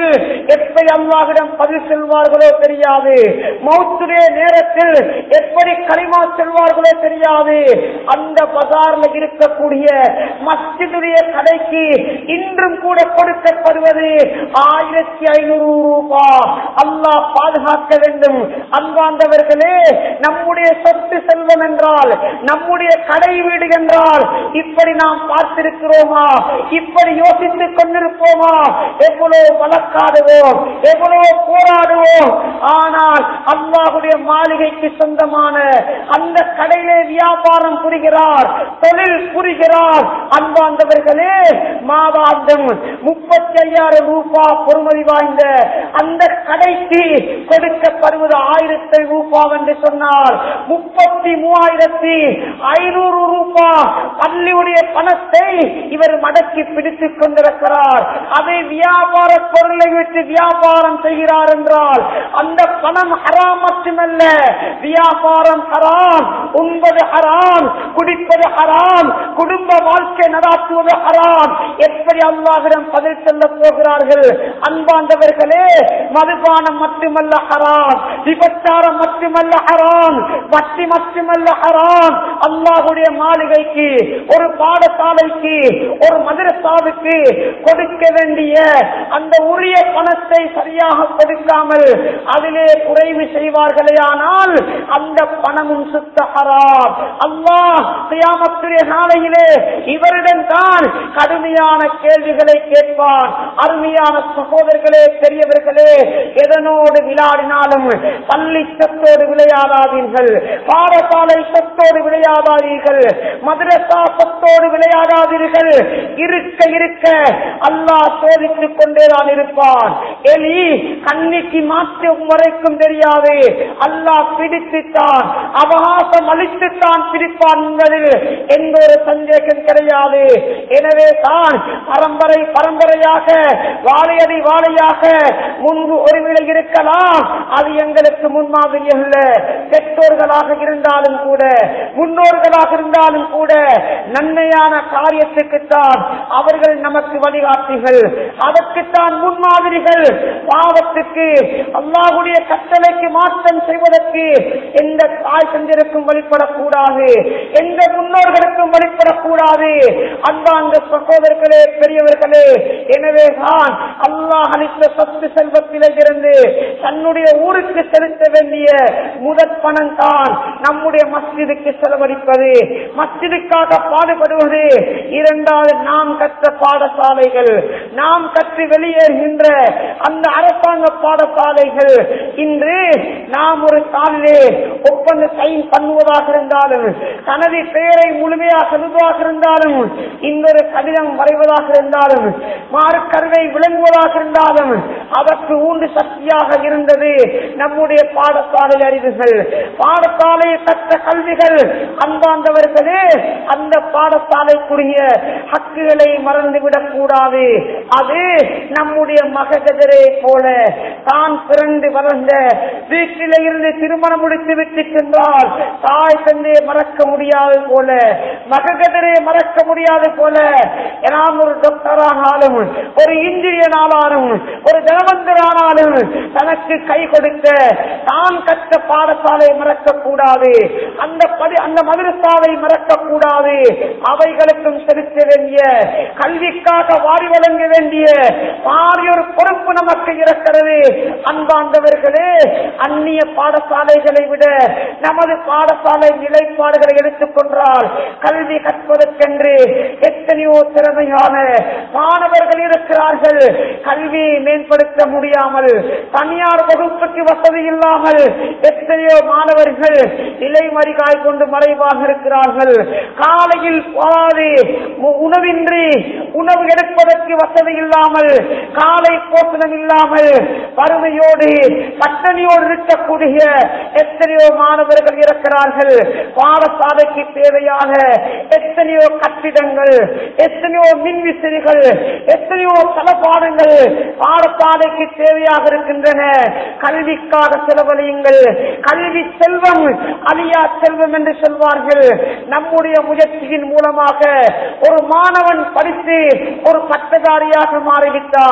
மறுமையில் எப்படி அல்லாஹ்விடம் பதில் செல்வார்களோ தெரியாது. மௌத்துடைய நேரத்தில் எப்படி கலிமா செல்வார்களோ தெரியாது. அந்த பஜார்ல இருக்கக்கூடிய மஸ்ஜிதுடைய கடைக்கு இன்றும் கூட கொடுக்கப்படுவது ஆயிரத்தி ஐநூறு ரூபாய். அல்லாஹ் பாதுகாக்க வேண்டும். அன்பார்ந்தவர்களே, நம்முடைய சொத்து செல்வம் என்றால், நம்முடைய கடை வீடு என்றால் இப்படி நாம் பார்த்திருக்கிறோமா? இப்படி யோசித்துக் கொண்டிருப்போமா? எவ்வளவு வழக்காடுவோம், எவ்வளவு போராடுவோம். ஆனால் அல்லாஹ்வுடைய மாளிகைக்கு சொந்தமான அந்த கடையிலே வியாபாரம் புரிகிறார், தொழில் புரிகிறார். அன்பார்ந்தவர்களே, மாதாந்தம் முப்பத்தி ஐயாயிரம் ரூபாய் பொறுமதி வாய்ந்த அந்த கடைக்கு கொடுக்கப்படுவது ஆயிரத்தி ரூபாய் என்று சொன்னார். முப்பத்தி மூவாயிரத்தி ஐநூறு ரூபாய் பள்ளியுடைய பணத்தை இவர் மடக்கி பிடித்துக் கொண்டிருக்கிறார். அதை வியாபார பொருளை விட்டு வியாபாரம் செய்கிறார் என்றால் அந்த பணம் ஹராம் மட்டுமல்ல, வியாபாரம் ஹராம், உண்பது ஹராம், குடிப்பது ஹராம், குடும்ப வாழ்க்கை நடாத்துவது ஹராம். எப்படி அல்லாஹ்விடம் பதில் சொல்ல போகிறார்கள்? அன்பார்ந்தவர்களே, மதுபானம் மட்டுமல்ல ஹராம், விபச்சாரம் மட்டுமல்ல ஹராம், வட்டி மட்டுமல்ல ஹராம். அல்லாஹ்வுடைய மாளிகைக்கு, ஒரு பாடசாலைக்கு, ஒரு மதரசாவுக்கு கொடுக்க வேண்டிய அந்த உரிய பணத்தை சரியாக கொடுக்காமல் அதிலே குறைவு செய்வார்களே ஆனால் அந்த பணமும் சுத்த ஹராம். அல்லாஹ் கியாமத்துடைய நாளையிலே இவரிடம் தான் கடுமையான கேள்விகளை கேட்பான். அருமையான சகோதரர்களே, பெரியவர்களே, எதனோடு விளையாடினாலும் பள்ளி சொத்தோடு விளையாடாதீர்கள், பாடசாலை சொத்தோடு விளையாடாதீர்கள், மதரசா சொத்தோடு விளையாடாதீர்கள். இருக்க இருக்க அல்லாஹ் சோதித்துக் கொண்டேதான் இருப்பான். எலி கண்ணிக்கு மாற்றும் வரைக்கும் தெரியாது, அல்லாஹ் பிடித்துத்தான், அவகாசம் அளித்துத்தான் பிடிப்பான் என்பதில் எந்த ஒரு சந்தேகம் கிடையாது. எனவே தான் பரம்பரை பரம்பரையாக வாழையடி வாழையாக முன்பு ஒரு விலை இருக்கலாம், அது எங்களுக்கு முன்மாதிரி அல்ல. பெற்றோர்களாக இருந்தாலும் கூட, முன்னோர்களாக இருந்தாலும் கூட நன்மையான காரியத்துக்குத்தான் அவர்கள் நமக்கு வழிகாட்டிகள், அதற்குத்தான் முன்மாதிரிகள். பாவத்துக்கு, அல்லாஹ்வுடைய கட்டளைக்கு மாற்றம் செய்வதற்கு எந்த தாய் செஞ்சிருக்கும் வழிபடக்கூடாது, எந்த முன்னோர்களுக்கும் வழிபடக்கூடாது. அன்பார்ந்த சகோதரர்களே, பெரியவர்களே, எனவே தான் அல்லாஹ் அளித்த சொத்து செல்வத்திலே இருந்து தன்னுடைய ஊருக்கு செலுத்த வேண்டிய முதற் பணம் தான் நம்முடைய மஸ்ஜிதுக்கு செலவழிப்பது, மஸ்ஜிதுக்காக பாடுபடுவது. இரண்டாவது, நாம் கற்ற பாடசாலைகள், நாம் கற்று வெளியேறுகின்ற அந்த அரசாங்க பாடசாலைகள். இன்று நாம் ஒரு தாளிலே ஒப்பந்த சைன் பண்ணுவதாக இருந்தாலும், தனது பெயரை முழுமையாக எழுதுவதாக இருந்தாலும், இன்னொரு கடிதம் வரைவதாக இருந்தாலும், மார்க்கருவை விளங்குவதாக இருந்தாலும், அதற்கு ஊன்று சக்தியாக இருந்தது நம்முடைய பாடசாலை அறிவுகள், பாடசாலை கற்ற கல்விகள். அன்பார்ந்தவர்களே, அந்த பாடசாலைக்குரிய ஹக்குகளை மறந்துவிடக் கூடாது. அது நம்முடைய மககதரை போல தான் பிறந்து வளர்ந்த வீட்டிலே இருந்து திருமணம் முடித்து விட்டு சென்றால் தாய் தந்தையை மறக்க முடியாது போல, மககதரை மறக்க முடியாது போல, நாம் ஒரு டாக்டர் ஆனாலும், ஒரு இன்ஜினியர் ஆனாலும், ஒரு தனவந்தர் ஆனாலும் தனக்கு கை கொடுத்த தான் கற்ற பாடசாலை மறக்க கூடாது, அந்த அந்த மதரசாவை மறக்க கூடாது. அவைகளுக்கும் செலுத்த வேண்டிய, கல்விக்காக வாரி வழங்க வேண்டிய பாரியோர் பொறுப்பு நமக்கு இருக்கிறது. அன்பார்ந்தவர்களே, அந்நிய பாடசாலைகளை விட நமது பாடசாலை நிலைப்பாடுகளை எடுத்துக்கொண்டால் கல்வி கற்பதற்கென்று எத்தனையோ திறமையான மாணவர்கள் இருக்கிறார்கள். கல்வியை மேம்படுத்த முடியாமல், தனியார் வகுப்புக்கு வசதி இல்லாமல் எத்தனையோ மாணவர்கள் இலைமறிகாய் கொண்டு மறைவாக இருக்கிறார்கள். காலையில் போராடி உணவின்றி, உணவு எடுப்பதற்கு வசதி இல்லாமல், காலை போஷணம் இல்லாமல் வறுமையோடு பட்டணியோடு இருக்கக்கூடிய எத்தனையோ மாணவர்கள் இருக்கிறார்கள். பாடசாலைக்கு தேவையான எத்தனையோ கட்டிடங்கள், எத்தனையோ மின்விசிறிகள், எத்தனையோ தளபாடங்கள் பாடசாலைக்கு தேவையாக இருக்கின்றன. கல்விக்காக செலவழியுங்கள். கல்வி செல்வம் அழியா செல்வம் என்று சொல்வார்கள். நம்முடைய முயற்சியின் மூலமாக ஒரு மாணவன் படித்து ஒரு பட்டதாரியாக மாறிவிட்டால்,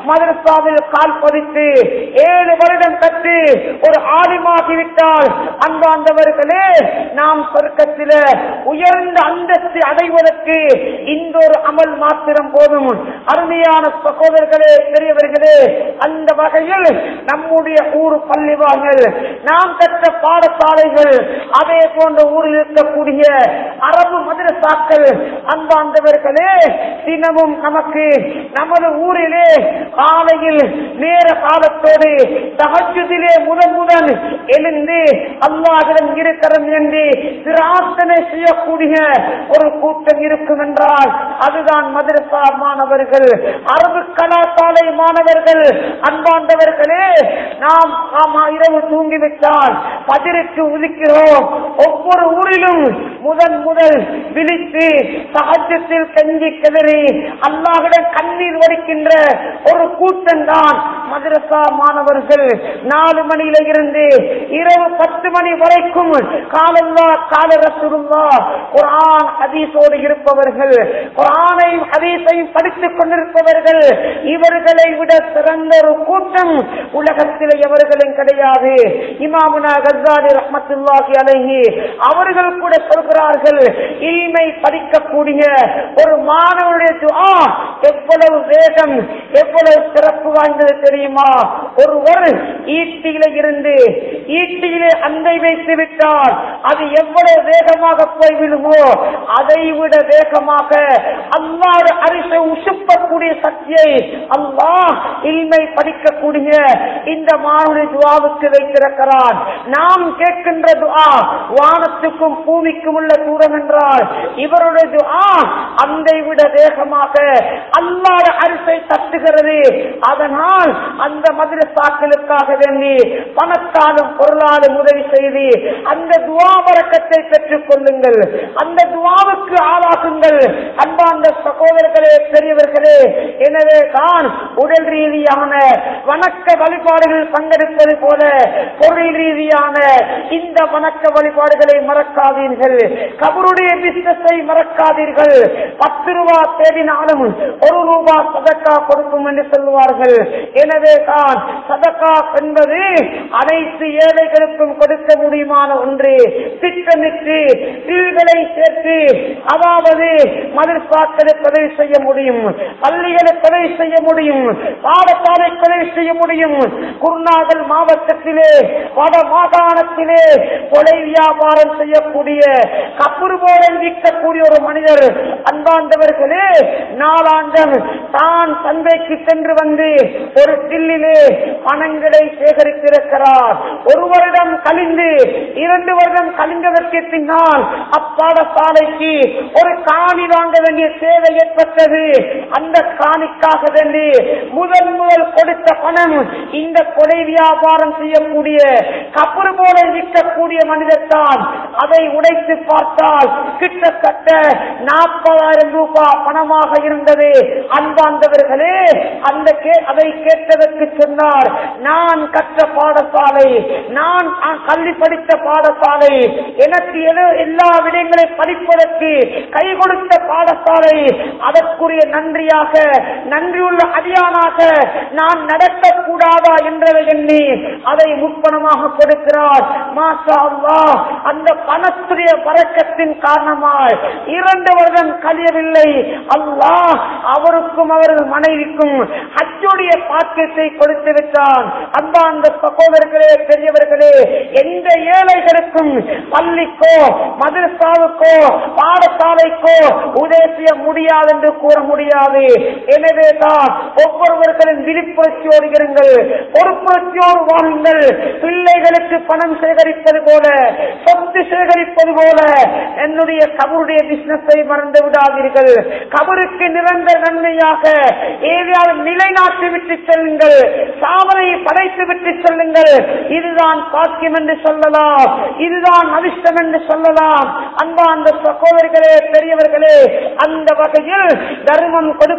மதரசாவில் கால் பதித்து ஏழு வருடம் கற்று ஒரு ஆலிமாகிவிட்டால் அன்பார்ந்தவர்களே நாம் சொர்க்கத்தில உயர்ந்த அந்தஸ்து அடைவதற்கு இந்த ஒரு அமல் மாத்திரம் போதும். அருமையான சகோதரர்களே, பெரியவர்களே, அந்த வகையில் நம்முடைய ஊர் பள்ளிவாசல், நாம் கற்ற பாடசாலைகள், அதே போன்ற ஊரில் இருக்கக்கூடிய அரபு மதரசாக்கள் அன்பார்ந்தவர்களே தினமும் நமக்கு நமது ஊரிலே காலையில் நேர காலத்தோடு தஹஜ்ஜுதிலே முதன் முதல் எழுந்து அல்லாஹ்விடம் இருக்கிறோம் என்று பிரார்த்தனை செய்யக்கூடிய ஒரு கூட்டம் இருக்கும் என்றால் அதுதான் மதரசா மாணவர்கள், அரபு கலாசாலை மாணவர்கள். அன்பாண்டவர்களே, நாம் இரவு தூங்கிவிட்டால் பதிருக்கு உதிக்கிறோம். ஒவ்வொரு ஊரிலும் முதன் முதல் விழித்து தஹஜ்ஜுதில் கஞ்சி கிளறி அல்லாஹ்விடம் கண்ணீர் வடிக்கின்ற ஒரு கூட்டம் தான் மதரசா மாணவர்கள். நாலு மணியில இருந்து இரவு பத்து மணி வரைக்கும் காலல்லா கால ரசூலுல்லாஹ் குர்ஆன் ஹதீஸோடு இருப்பவர்கள், குர்ஆனையும் ஹதீஸையும் படித்துக் கொண்டிருப்பவர்கள். இவர்களை விட சிறந்த ஒரு கூட்டம் உலகத்தில் எவர்களும் கிடையாது. இமாமுனா கஸ்ஸாலி ரஹ்மத்துல்லாஹி அலைஹி அவர்கள் கூட சொல்கிறார்கள், இல்மை படிக்கக்கூடிய ஒரு மாணவனுடைய துஆ எவ்வளவு வேகம், எவ்வளவு சிறப்பு வாய்ந்தது தெரியுமா? ஒருவர் ஈட்டியில இருந்து ஈட்டியிலே அண்டை வைத்து விட்டால் அது எவ்வளவு வேகமாக போய் விடுமோ அதை விட வேகமாக அல்லாஹ் அரிசை உசுப்பக்கூடிய சக்தியை அல்லாஹ் இல்மை படிக்கக்கூடிய இந்த மாணவனுடைய துஆவுக்கு வைத்திருக்கிறான். நாம் கேட்கின்ற துஆ வானத்துக்கும் பூமிக்கும் உள்ள தூரம் என்றால் இவருடைய துஆ அண்டை விட வேகமாக அல்லாஹ் அரிசை தட்டுகிறது. அதனால் அந்த மதரசாக்களுக்காக வேண்டி பணத்தாலும் பொருளாலும் உதவி செய்து அந்த துஆ பரக்கத்தை பெற்றுக் கொள்ளுங்கள், அந்த துஆவுக்கு ஆளாகுங்கள். அன்பார்ந்த சகோதரர்களே, பெரியவர்களே, எனவே தான் உடல் ரீதியான வணக்க வழிபாடுகள் பங்கெடுப்பது போல பொருள் ரீதியான இந்த வணக்க வழிபாடுகளை மறக்காதீர்கள். கபருடைய பிசினஸை மறக்காதீர்கள். பத்து ரூபா தேடினாலும் ஒரு ரூபா சதக்கா கொடுக்கும் என்று சொல்லுவார்கள். எனவே தான் சதக்கா என்பது அனைத்து ஏழைகளுக்கும் கொடுக்க முடியுமான ஒன்று. திட்டமிட்டு வீடுகளை சேர்த்து, அதாவது மதரசாக்களை உதவி செய்ய முடியும், பள்ளிகளை உதவி செய்ய முடியும், பாடசாலை உதவி செய்ய முடியும். குருநாகல் மாவட்டத்திலே வட மாகாணத்திலே கொலை வியாபாரம் செய்யக்கூடிய கப்புரு போல விற்கக்கூடிய ஒரு மனிதர் அன்பார்ந்தவர்களே நாளாண்டம் தான் சந்தைக்கு சென்று வந்து ஒரு சில்லிலே பணங்களை சேகரித்திருக்கிறார். ஒரு வருடம் கழிந்து இரண்டு வருடம் கழிந்ததற்கு பின்னால் அப்பாடசாலைக்கு ஒரு காணி வாங்க வேண்டிய தேவை ஏற்பட்டது. அந்த காணிக்காக வேண்டி முதல் முதல் கொடுத்த பணம் இந்த கொலை வியாபாரம் செய்யக்கூடிய கப்புரு போல விற்கக்கூடிய மனிதர் தான். அதை உடைத்து பார்த்தால் கிட்டத்தட்ட நாற்பதாயிரம் ரூபாய் பணமாக இருந்தது. அன்பார்ந்தவர்களே, அந்த அதை கேட்டதற்கு சொன்னார், நான் கற்ற பாடசாலை, நான் கல்வி படித்த பாடசாலை, எனக்கு எல்லா விடயங்களை படிப்பதற்கு கை கொடுத்த பாடசாலை, அதற்குரிய நன்றியாக நன்றியுள்ள அடியானாக நான் நடக்கக்கூடாதா என்றதை எண்ணி அதை முப்பணமாக கொடுக்கிறார். மாஷா அல்லாஹ், அந்த பணத்துடைய பரக்கத்தின் காரணமாய் இரண்டு வருடம் கழியவில்லை, அல்லாஹ் அவருக்கும் அவரது மனைவிக்கும் ஹஜ்ஜுடைய பாக்கியத்தை கொடுத்து விட்டான். அன்பார்ந்த சகோதரர்களே, பெரியவர்களே, எந்த ஏழைகளுக்கும் பள்ளிக்கோ மதரசாவுக்கோ பாடசாலைக்கோ உதவி செய்ய முடியாது என்று கூற முடியாது. எனவே தான் ஒவ்வொருவர்களும் விழிப்புணர்ச்சியோடு இருங்கள், பொறுப்புணர்ச்சியோடு வாழுங்கள். பிள்ளைகளுக்கு பணம் சேகரிப்பது போல, சொத்து சேகரிப்பது போல என்னுடைய கபருடைய பிசினஸை மறந்து விடாதீர்கள். கபருக்கு நிரந்தர நன்மையாக ஏதாவது நிலைநாட்டி விட்டு செல்லுங்கள், சாதனை படைத்து விட்டு செல்லுங்கள். இதுதான் பாக்கியம் என்று சொல்லலாம், இதுதான் அதிர்ஷ்டம் என்று சொல்லலாம். அன்பார்ந்த சகோதரர்களே, பெரியவர்களே, அந்த வகையில் தர்மம் கொடுப்பது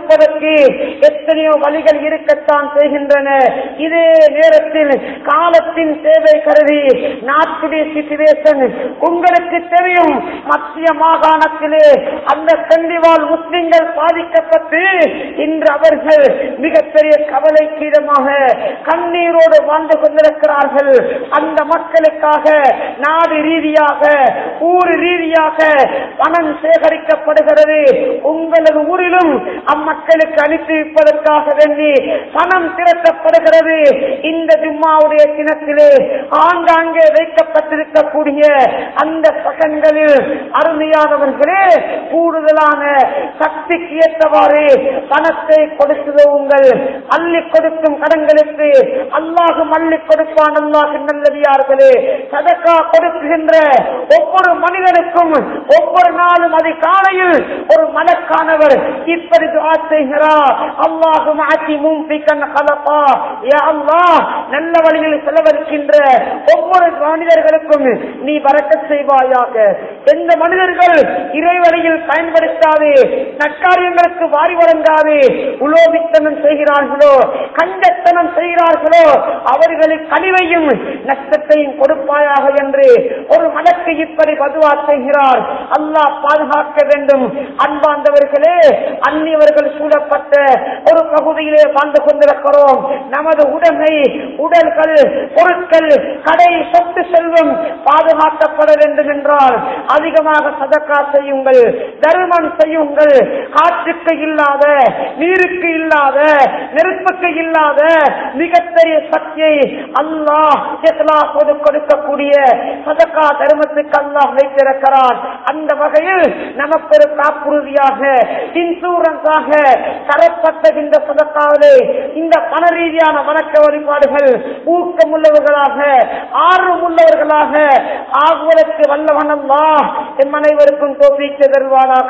கொடுப்பதற்கு எத்தனையோ வழிகள் இருக்கத்தான் செய்கின்றன. இதே நேரத்தில் காலத்தின் தேவை கருதி நாட்டுடைய சிச்சுவேஷன் உங்களுக்கு தெரியும். மத்திய மாகாணத்திலே அந்த கண்டிவால் முஸ்லிம்கள் பாதிக்கப்பட்டு இன்று அவர்கள் மிகப்பெரிய கவலைக்கீடமாக கண்ணீரோடு வாழ்ந்து கொண்டிருக்கிறார்கள். அந்த மக்களுக்காக நாடு ரீதியாக ஊர் ரீதியாக பணம் சேகரிக்கப்படுகிறது. உங்களது ஊரிலும் அம்மக்களுக்கு அனுப்பி வைப்பதற்காக வேண்டி பணம் திரட்டப்படுகிறது. இந்த ஜும்மாவுடைய தினத்திலே ஆங்காங்கே வைக்கப்பட்டிருக்கக்கூடிய அந்த பகன்களில் அருமையானவர்களே கூடுதலான சக்திக்கு ஏற்றவாறு பணத்தை கொடுத்துதவுங்கள். அள்ளி கொடுக்கும் கடன்களுக்கு அல்லாஹும் அள்ளி கொடுப்பான். அல்லாஹ் நல்லடியார்களே, சதக்கா கொடுக்கின்ற ஒவ்வொரு மனிதனுக்கும் ஒவ்வொரு நாளும் அதிகாலையில் ஒரு மலக்கானவர் இப்படி துஆ செய்கிறார். அல்லாஹும் ஆதி மும்பிகன் கலபா, யா அல்லாஹ் நல்ல வழியில் செலவழிக்கின்ற ஒவ்வொரு மனிதர்களுக்கும் நீ பரக்கத் செய்வாயாக. எந்த மனிதர்கள் இறைவழியில் பயன்படுத்தாது நற்காரியங்களுக்கு வாரி வழங்காது உலோபித்தனம் செய்கிறார்களோ கஞ்சத்தனம் செய்கிறார்களோ அவர்களுக்கு கழிவையும் நஷ்டத்தையும் கொடுப்பாயாக என்று ஒரு மலக்கு இப்படி பதுவா செய்கிறார். அல்லாஹ் பாதுகாக்க வேண்டும். அன்பார்ந்தவர்களே, அந்நியவர்கள் சூழப்பட்ட ஒரு பகுதியிலே வாழ்ந்து கொண்டிருக்கிறோம். நமது உடைமை, உடல்கள், பொருட்கள், கடை, சொத்து, செல்வம் பாதுகாக்கப்பட வேண்டும் என்றால் அதிகமாக சதக்கா செய்யுங்கள், தர்மம் செய்யுங்கள். காற்றுக்கு இல்லாத, நீருக்கு இல்லாத, நெருப்புக்கு இல்லாத மிகப்பெரிய சக்தியை அல்லாஹ் இஸ்லாமோடு கொடுக்கக்கூடிய சதக்கா தர்மத்துக்கு அல்லாஹ் வைத்திருக்கிறார். அந்த வகையில் நமக்கு ஒரு காப்புறுதியாக, இன்சூரன்ஸாக தரப்பட்ட இந்த சதக்காவிலே இந்த பண ரீதியான வணக்க வழிபாடுகள் ஊக்கமுள்ளவர்களாக, ஆர்வமுள்ளவர்களாக ஆகுவதற்கு வல்லவன் அல்லாஹ் எம் அனைவருக்கும் தௌஃபீக் தருவானாக.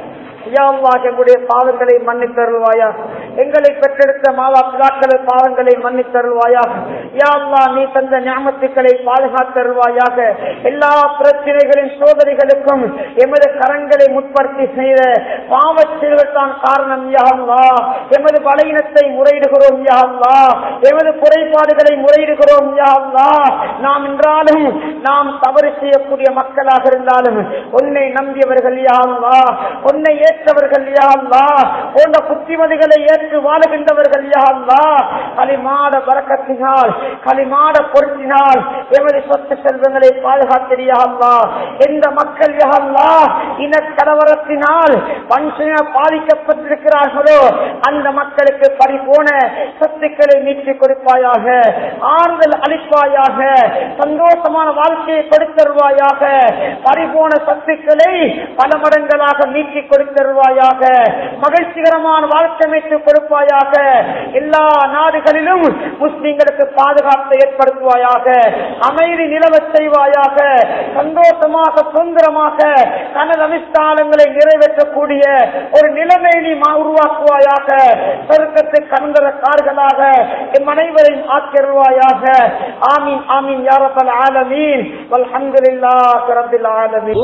யா அல்லாஹ் எங்களுடைய பாவங்களை மன்னித்தருள்வாயா. எங்களை பெற்றெடுத்த மாதா பிதாக்களை பாவங்களை மன்னித்தருள்வாயாக. யா அல்லாஹ் நீ தந்த நியாமத்துக்களை பாதுகாத்தருள்வாயாக. எல்லா பிரச்சனைகளின் சோதனைகளுக்கும் எமது கரங்களை முற்படுத்தி செய்த பாவச்செயல்கள் தான் காரணம். யா அல்லாஹ் எமது பலவீனத்தை முறையிடுகிறோம். யா அல்லாஹ் எமது குறைபாடுகளை முறையிடுகிறோம். யா அல்லாஹ் நாம் என்றாலும் நாம் தவறு செய்யக்கூடிய மக்களாக இருந்தாலும் உன்னை நம்பியவர்கள் யா அல்லாஹ், உன்னை ஏற்றவர்கள் யா அல்லாஹ், போன்ற புத்திமதிகளை ஏற்று வாழுகின்றவர்கள் யா அல்லாஹ், களிமாட பரக்கத்தினால் களிமாட பொருத்தினால் எமது சொத்து செல்வங்களை பாதுகாத்து யா அல்லாஹ். எந்த மக்கள் யா அல்லாஹ் இன கலவரத்தினால் வன்சனையா பாதிக்கப்பட்டிருக்கிறார்களோ அந்த மக்களுக்கு பரிபூர்ண சொத்துக்களை மீட்டி கொடுப்பாயாக, ஆறுதல் அளிப்பாயாக, சந்தோஷமான வாழ்க்கையை கொடுத்தருவாயாக, பரிபூர்ண சொத்துக்களை பல மடங்களாக மீட்டி கொடுத்தருவாயாக, மகிழ்ச்சிகரமான வாழ்க்கை அமைத்து கொடுப்பாயாக. எல்லா நாடுகளிலும் முஸ்லிம்களுக்கு பாதுகாப்பை ஏற்படுத்துவாயாக, அமைதி நிலவச் செய்வாயாக, சந்தோஷமாக சுதந்திரமாக தனது அனுஷ்டானங்களை நிறைவேற்றக்கூடிய ஒரு நிலைமை நீ உருவாக்குவாயாக. சொர்க்கத்தை கண்களாக எம் அனைவரையும் ஆக்கிருவாயாக. ஆமீன் ஆமீன் யா ரப்பல் ஆலமீன். வல்ஹம்துலில்லாஹி ரப்பில் ஆலமீன்.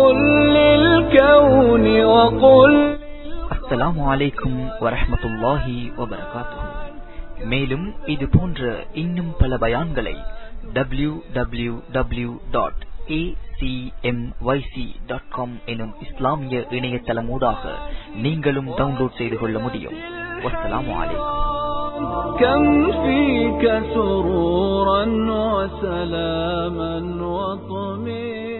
அஸ்ஸலாமு அலைக்கும் வரஹ்மத்துல்லாஹி வபரகாத்துஹு. மேலும் இது போன்ற இன்னும் பல பயான்களை W W W dot A C M Y C dot com எனும் இஸ்லாமிய இணையதளமூடாக நீங்களும் டவுன்லோட் செய்து கொள்ள முடியும். வஸ்ஸலாமு அலைக்கும். كم فيك سرورا وسلاما وطمئنا